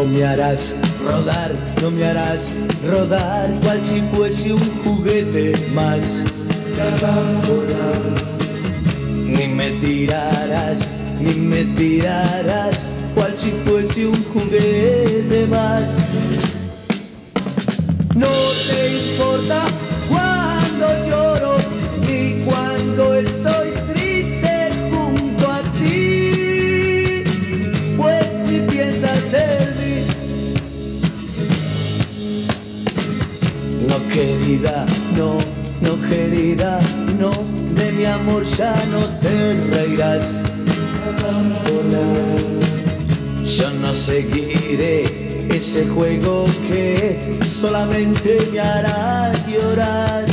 No me harás rodar, no me harás rodar, cual si fuese un juguete más. Ni me tirarás, cual si fuese un juguete más. No te importa cuando lloro ni cuando estoy triste junto a ti, pues si piensas en mí. No querida, no, no querida, no, de mi amor ya no te reirás. Yo no seguiré ese juego que solamente me hará llorar.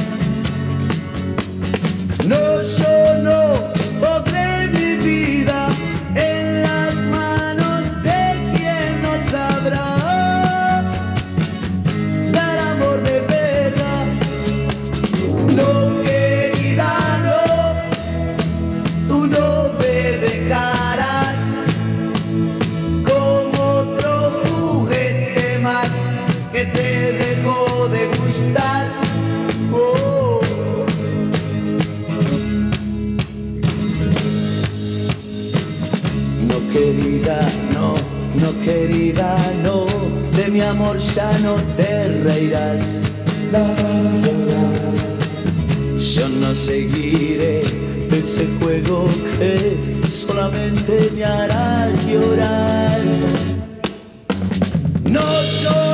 No, yo no podré mi vida en las manos de quien no sabrá dar amor de verdad. No, querida, no, tú no me dejarás como otro juguete más que te dejó de gustar. Oh. No, querida, no, no, querida, no, de mi amor ya no te reirás. Yo no seguiré ese juego que solamente me hará llorar. No, yo